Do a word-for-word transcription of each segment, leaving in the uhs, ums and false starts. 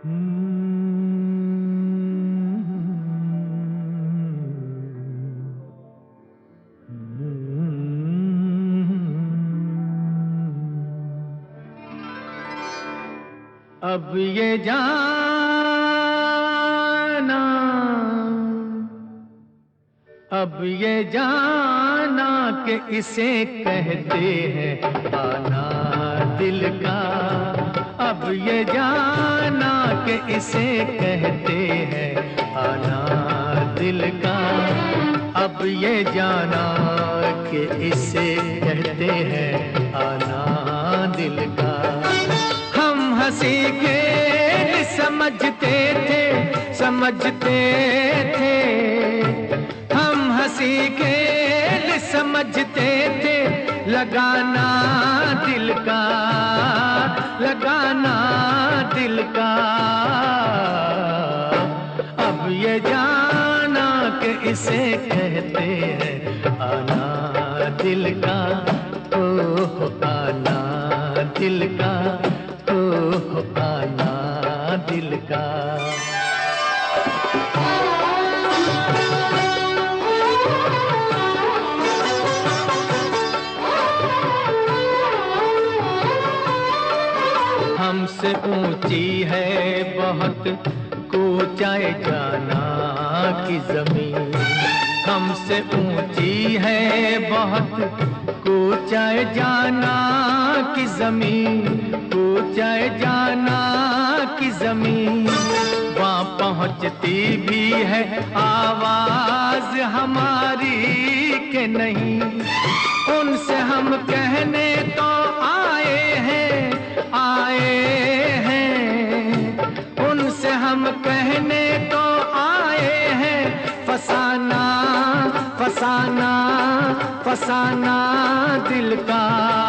अब ये जाना, अब ये जाना कि इसे कहते हैं आना दिल का। अब ये जाना कि इसे कहते हैं आना दिल का। अब ये जाना कि इसे कहते हैं आना दिल का। हम हंसी खेल समझते थे, समझते थे। हम हंसी खेल समझते थे, लगाना दिल का, लगाना दिल का। अब ये जाना कि इसे कहते हैं आना दिल का। ओ आना दिल का, ओ आना दिल का। हमसे ऊंची है बहुत ऊंचाई जाना की जमीन। हमसे ऊंची है बहुत ऊंचाई जाना की जमीन, ऊंचाई जाना की जमीन। वहाँ पहुँचती भी है आवाज हमारी के नहीं। उनसे हम कहने तो आए हैं, आए हैं। उनसे हम कहने तो आए हैं, फसाना, फसाना, फसाना दिल का।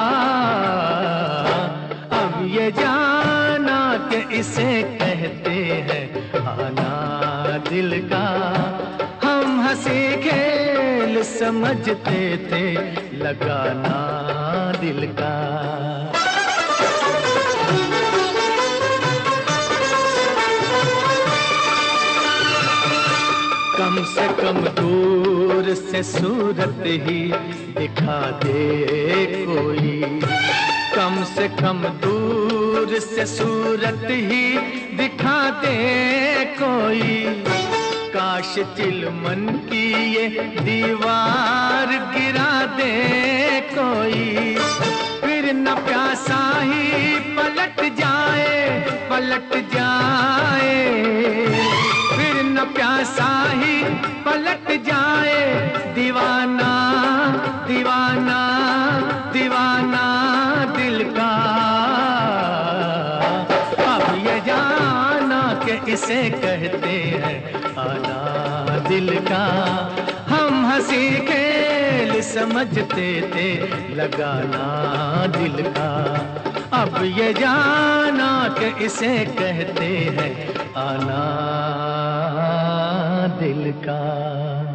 अब ये जाना कि इसे कहते हैं आना दिल का। हम हंसी खेल समझते थे, लगाना दिल का। कम से कम दूर से सूरत ही दिखा दे कोई। कम से कम दूर से सूरत ही दिखा दे कोई। काश चिलमन की ये दीवार गिरा दे कोई। फिर न प्यासा ही पलट जाए, पलट जाए। फिर न प्यासा ही पलट जाए, दीवाना, दीवाना, दीवाना दिल का। अब ये जाना कि इसे कहते हैं आना दिल का। हम हंसी खेल समझते थे, लगाना दिल का। अब ये जाना कि इसे कहते हैं आना दिल का।